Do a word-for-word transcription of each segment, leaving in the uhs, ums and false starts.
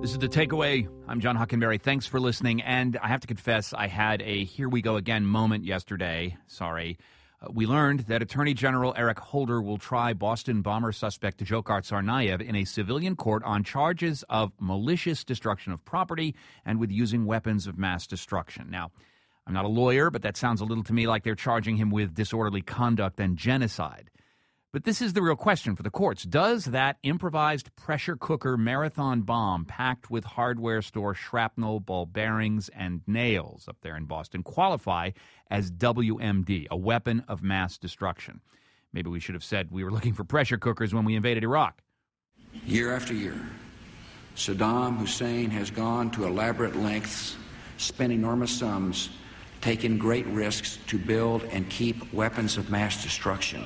This is The Takeaway. I'm John Hockenberry. Thanks for listening. And I have to confess, I had a here we go again moment yesterday. Sorry. Uh, we learned that Attorney General Eric Holder will try Boston bomber suspect Dzhokhar Tsarnaev in a civilian court on charges of malicious destruction of property and with using weapons of mass destruction. Now, I'm not a lawyer, but that sounds a little to me like they're charging him with disorderly conduct and genocide. But this is the real question for the courts. Does that improvised pressure cooker marathon bomb packed with hardware store shrapnel, ball bearings, and nails up there in Boston qualify as W M D, a weapon of mass destruction? Maybe we should have said we were looking for pressure cookers when we invaded Iraq. Year after year, Saddam Hussein has gone to elaborate lengths, spent enormous sums, taken great risks to build and keep weapons of mass destruction.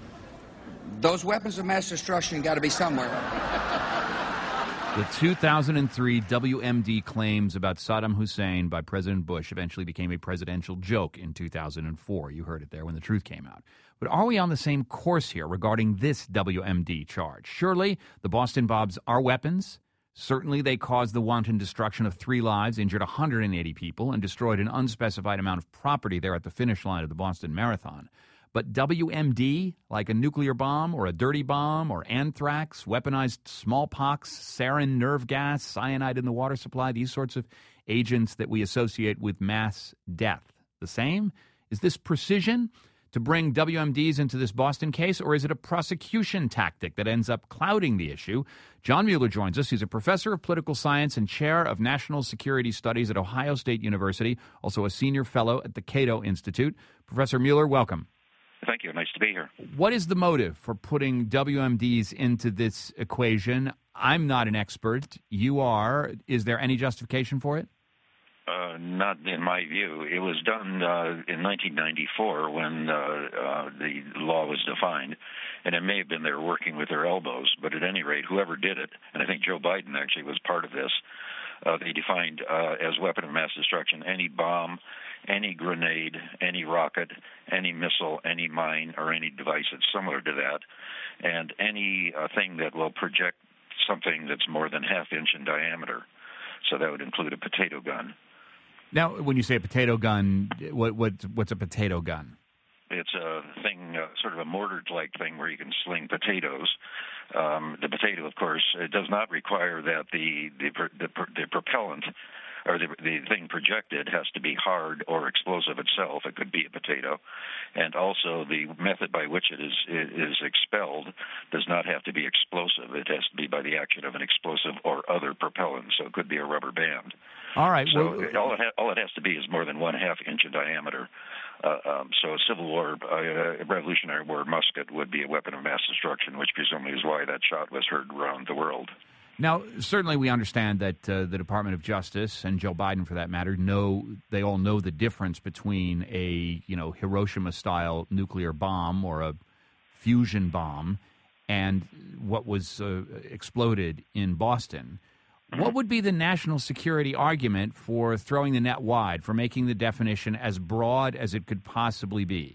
Those weapons of mass destruction got to be somewhere. The two thousand three W M D claims about Saddam Hussein by President Bush eventually became a presidential joke in two thousand four. You heard it there when the truth came out. But are we on the same course here regarding this W M D charge? Surely the Boston bombs are weapons. Certainly they caused the wanton destruction of three lives, injured one hundred eighty people, and destroyed an unspecified amount of property there at the finish line of the Boston Marathon. But W M D, like a nuclear bomb or a dirty bomb or anthrax, weaponized smallpox, sarin nerve gas, cyanide in the water supply, these sorts of agents that we associate with mass death. The same? Is this precision to bring W M Ds into this Boston case, or is it a prosecution tactic that ends up clouding the issue? John Mueller joins us. He's a professor of political science and chair of national security studies at Ohio State University, also a senior fellow at the Cato Institute. Professor Mueller, welcome. Thank you. Nice to be here. What is the motive for putting W M Ds into this equation? I'm not an expert. You are. Is there any justification for it? Uh, not in my view. It was done uh, in nineteen ninety-four when uh, uh, the law was defined, and it may have been they were working with their elbows, but at any rate, whoever did it, and I think Joe Biden actually was part of this, uh, they defined uh, as weapon of mass destruction any bomb, any grenade, any rocket, any missile, any mine, or any device that's similar to that, and any uh, thing that will project something that's more than half inch in diameter. So that would include a potato gun. Now, when you say a potato gun, what, what what's a potato gun? It's a thing, uh, sort of a mortar-like thing where you can sling potatoes. Um, the potato, of course, it does not require that the the, the, the propellant or the, the thing projected has to be hard or explosive itself. It could be a potato. And also the method by which it is is expelled does not have to be explosive. It has to be by the action of an explosive or other propellant. So it could be a rubber band. All right. So well, all, it ha- all it has to be is more than one half inch in diameter. Uh, um, so a Civil War, uh, a Revolutionary War musket would be a weapon of mass destruction, which presumably is why that shot was heard around the world. Now, certainly we understand that uh, the Department of Justice and Joe Biden, for that matter, know they all know the difference between a you know Hiroshima-style nuclear bomb or a fusion bomb and what was uh, exploded in Boston. What would be the national security argument for throwing the net wide, for making the definition as broad as it could possibly be?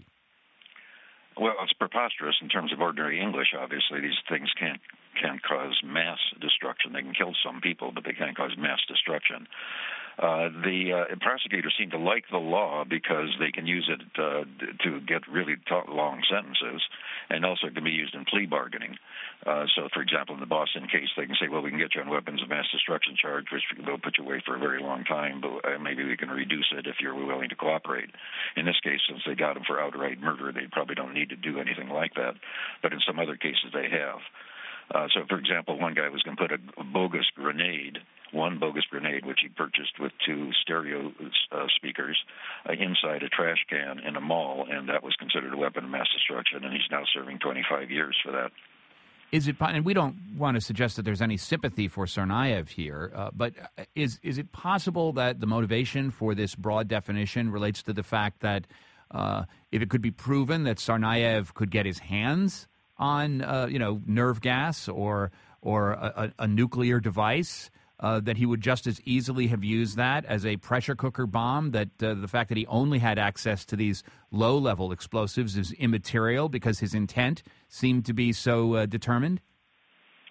Well, it's preposterous in terms of ordinary English. Obviously, these things can't can cause mass destruction. They can kill some people, but they can't cause mass destruction. Uh, the uh, prosecutors seem to like the law because they can use it uh, to get really t- long sentences, and also it can be used in plea bargaining. Uh, so, for example, in the Boston case, they can say, well, we can get you on weapons of mass destruction charge, which they'll put you away for a very long time, but uh, maybe we can reduce it if you're willing to cooperate. In this case, since they got him for outright murder, they probably don't need to do anything like that. But in some other cases, they have. Uh, so, for example, one guy was going to put a bogus grenade, one bogus grenade, which he purchased with two stereo uh, speakers, uh, inside a trash can in a mall, and that was considered a weapon of mass destruction, and he's now serving twenty-five years for that. Is it, and we don't want to suggest that there's any sympathy for Tsarnaev here, uh, but is is it possible that the motivation for this broad definition relates to the fact that uh, if it could be proven that Tsarnaev could get his hands on, uh, you know, nerve gas or or a, a nuclear device, uh, that he would just as easily have used that as a pressure cooker bomb, that uh, the fact that he only had access to these low-level explosives is immaterial because his intent seemed to be so uh, determined?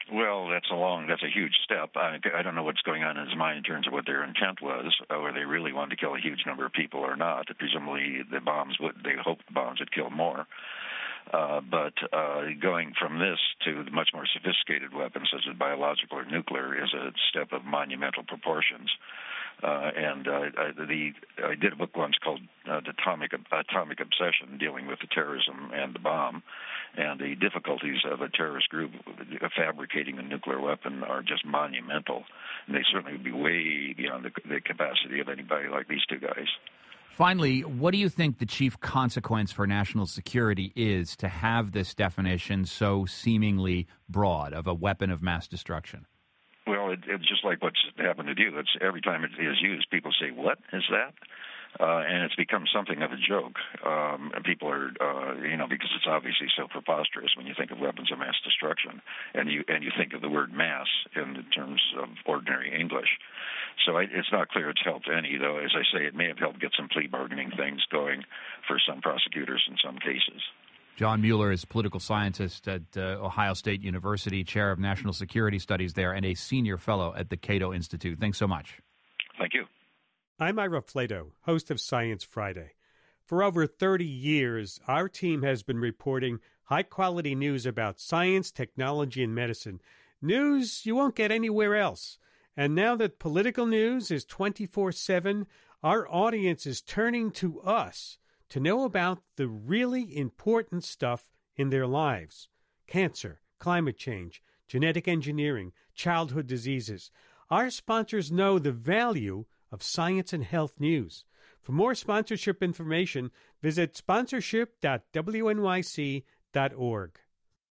Well, that's a long, that's a huge step. I, I don't know what's going on in his mind in terms of what their intent was, or whether they really wanted to kill a huge number of people or not. Presumably, the bombs would, they hoped the bombs would kill more. Uh, but uh, going from this to the much more sophisticated weapons, such as biological or nuclear, is a step of monumental proportions. Uh, and uh, I, the, I did a book once called uh, Atomic, Atomic Obsession, dealing with the terrorism and the bomb. And the difficulties of a terrorist group fabricating a nuclear weapon are just monumental. And they certainly would be way beyond the, the capacity of anybody like these two guys. Finally, what do you think the chief consequence for national security is to have this definition so seemingly broad of a weapon of mass destruction? Well, it, it's just like what's happened to you. It's every time it is used, people say, "What is that?" Uh, and it's become something of a joke. Um, and people are, uh, you know, because it's obviously so preposterous when you think of weapons of mass destruction, and you and you think of the word mass in terms of ordinary English. So I, it's not clear it's helped any, though. As I say, it may have helped get some plea bargaining things going for some prosecutors in some cases. John Mueller is political scientist at uh, Ohio State University, chair of national security studies there, and a senior fellow at the Cato Institute. Thanks so much. Thank you. I'm Ira Flato, host of Science Friday. For over thirty years, our team has been reporting high-quality news about science, technology, and medicine. News you won't get anywhere else. And now that political news is twenty-four seven, our audience is turning to us to know about the really important stuff in their lives. Cancer, climate change, genetic engineering, childhood diseases. Our sponsors know the value of science and health news. For more sponsorship information, visit sponsorship dot w n y c dot org.